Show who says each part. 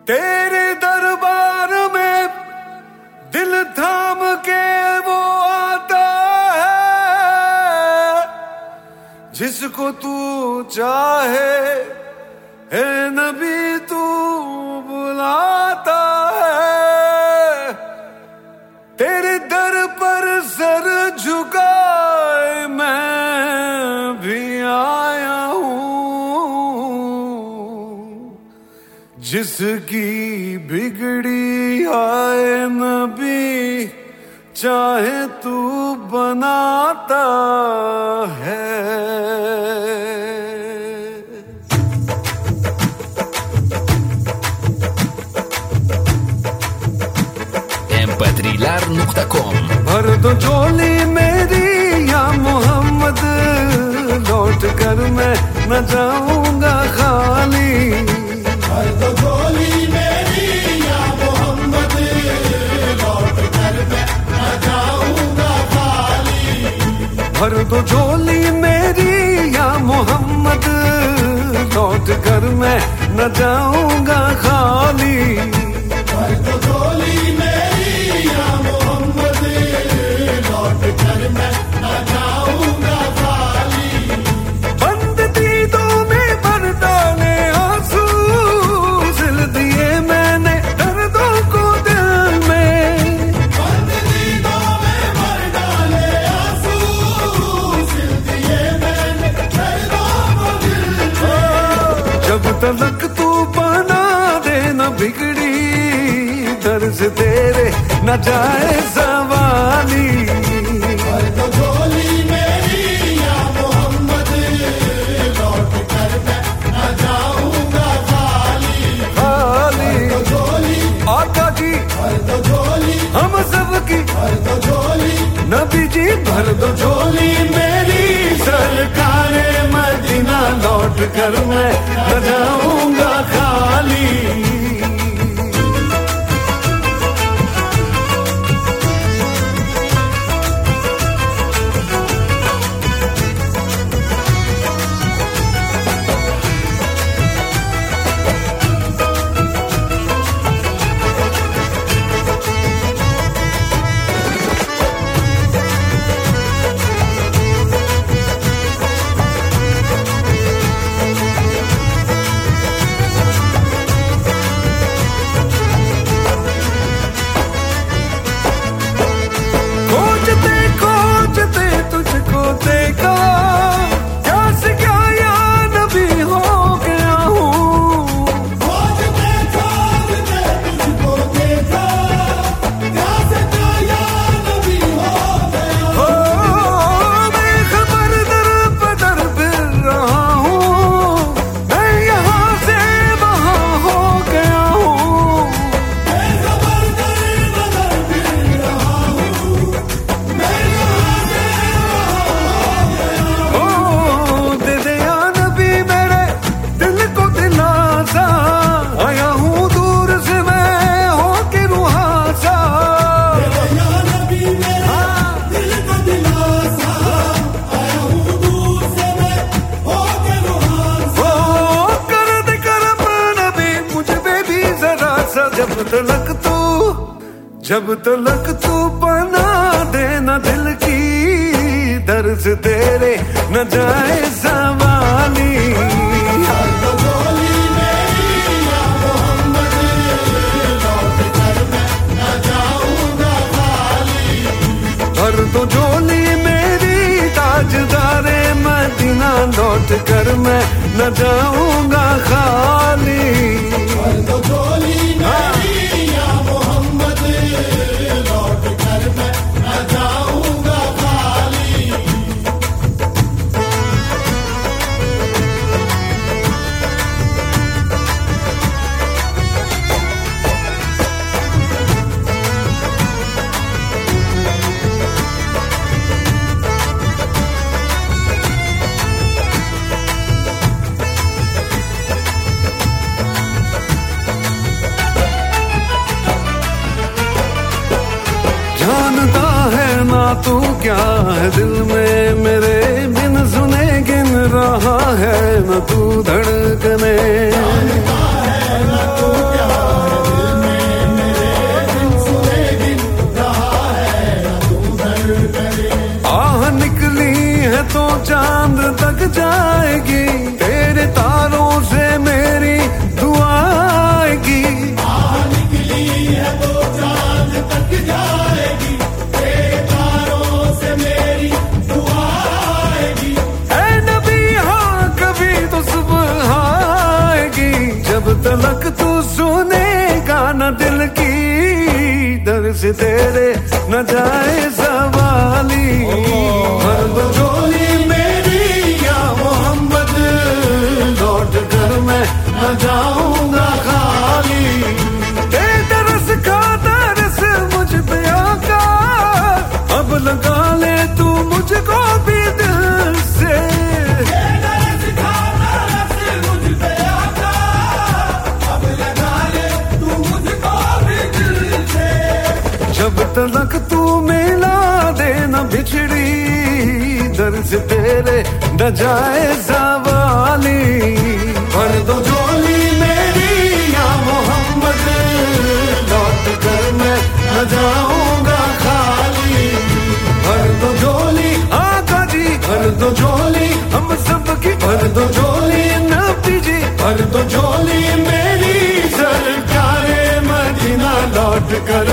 Speaker 1: तेरे दरबार में दिल थाम के वो आता है जिसको तू चाहे, है नबी तू बुलाता है। तेरे दर पर सर झुकाए मैं भी आया हूँ, जिसकी बिगड़ी आए नबी चाहे तू बनाता है।
Speaker 2: mp3lar.com
Speaker 1: भर दो झोली मेरी या मोहम्मद, लौट कर मैं न जाऊंगा खाली।
Speaker 3: भर दो झोली मेरी या मोहम्मद, लौट कर मैं न जाऊंगा खाली।
Speaker 1: भर दो झोली मेरी या मोहम्मद, लौट कर मैं न जाऊंगा खाली।
Speaker 3: भर दो झोली मेरी या मोहम्मद, लौट कर मैं न जाऊंगा खाली।
Speaker 1: बंद दीदों में भर डाले आंसू, सिल दिए मैंने दर्दों को दिल में।
Speaker 3: बंद दीदों में भर डाले आंसू, सिल दिए मैंने दर्दों को दिल में।
Speaker 1: जब तलक तू बना दे न बिगड़ी दर्द तेरे न जाए सवाली।
Speaker 3: भर दो झोली मेरी या मोहम्मद, लौट कर मैं न जाऊंगा खाली।
Speaker 1: खाली
Speaker 3: भर दो झोली
Speaker 1: आका जी,
Speaker 3: भर दो झोली
Speaker 1: हम सबकी
Speaker 3: भर दो झोली।
Speaker 1: नबी जी भर दो झोली मेरी, सरकारे मदीना लौट कर मैं न जाऊंगा खाली। तुझको देखा प्यास क्या या नबी हो गया हूँ।
Speaker 3: खोजते खोजते तुझको देखा, प्यास का या नबी हो गया।
Speaker 1: हो मैं खबर दर बदर फिर रहा हूँ, मैं यहाँ से वहाँ हो गया हूँ।
Speaker 3: मैं खबर दर बदर फिर रहा हूँ, मैं यहाँ से
Speaker 1: दे दे या नबी मेरे दिल को दिलासा, आया हूँ दूर से मैं हो के रुहासा।
Speaker 3: या नबी मेरे दिल का दिलासा, आया हूँ दूर से मैं होके रुहासा।
Speaker 1: ओ कर दे करम नबी मुझ पे भी जरा सा, जब तलक तू बना देना दिल की दर्द तेरे न जाए सवाली।
Speaker 3: भर दो झोली मेरी या मोहम्मद, लौट कर मैं न जाऊंगा खाली।
Speaker 1: भर दो झोली मेरी ताजदारे मदीना, लौट कर मैं न जाऊंगा खाली।
Speaker 3: भर दो झोली मेरी या मोहम्मद, लौट कर मैं न जाऊंगा खाली।
Speaker 1: जानता है ना तू क्या है दिल में मेरे, बिन सुने गिन रहा है न तू धड़कने।
Speaker 3: जानता है ना तू क्या
Speaker 1: तलक तू सुनेगा न दिल की दर से तेरे न जाए सवाली भर दो झोली मेरी या मोहम्मद लौट कर मैं न जाऊंगा खाली तरस का तरस मुझ पे आका अब लगा ले तू मुझको भी दिल से
Speaker 3: तरस का तरस मुझ पे आका अब लगा ले तू मुझको भी दिल से
Speaker 1: जब तलक तू मिला देना बिछड़ी दर से तेरे न जाए सवाली भर दो झोली मेरी या मोहम्मद लौट कर मैं न जाऊंगा खाली भर दो झोली आका जी भर दो झोली हम सब की भर दो झोली नबी जी भर दो झोली मेरी सरकारे मदीना लौट कर